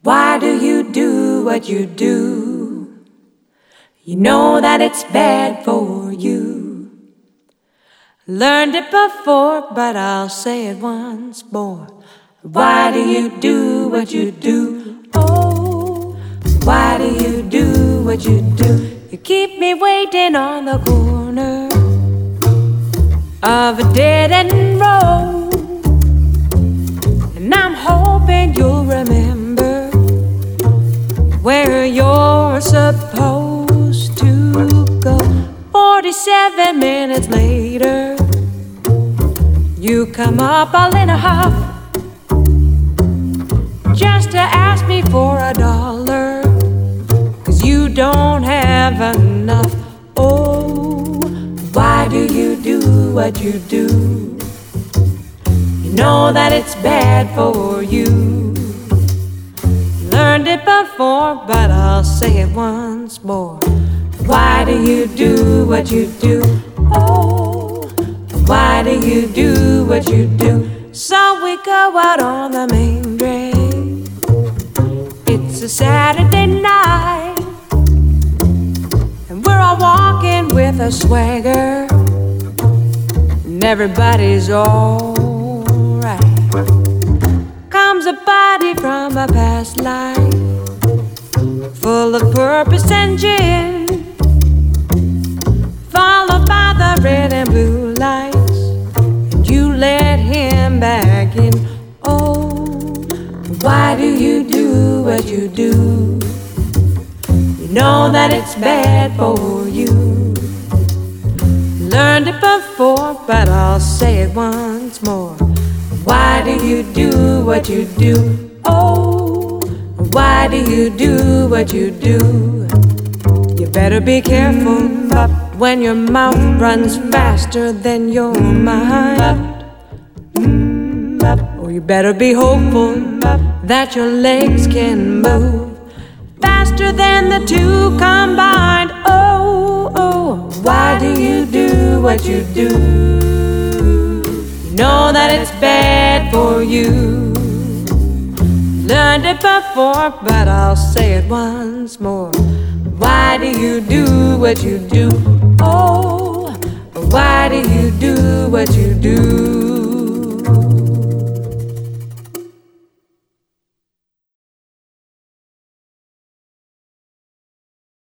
Why do you do what you do? You know that it's bad for you. Learned it before, but I'll say it once more. Why do you do what you do? Oh, why do you do what you do? You keep me waiting on the corner of a dead-end road, and I'm hoping you'll remember where you're supposed to go. 47 minutes later, you come up all in a huff just to ask me for $1, 'cause you don't have enough. Oh, why do you do what you do? You know that it's bad for you. Learned it before, but I'll say it once more. Why do you do what you do? Oh, why do you do what you do? So we go out on the main drag. It's a Saturday night, and we're all walking with a swagger, and everybody's alright. Comes a body from a past life, full of purpose and gin, followed by the red and blue lights, and you let him back in. Oh, why do you do what you do? You know that it's bad for you. Learned it before, but I'll say it once more. Why do you do what you do? Oh, why do you do what you do? You better be careful when your mouth runs faster than your mind. Or you better be hopeful that your legs can move faster than the two combined. Oh, oh, why do you do what you do? You know that it's bad for you. Learned it before, but I'll say it once more. Why do you do what you do?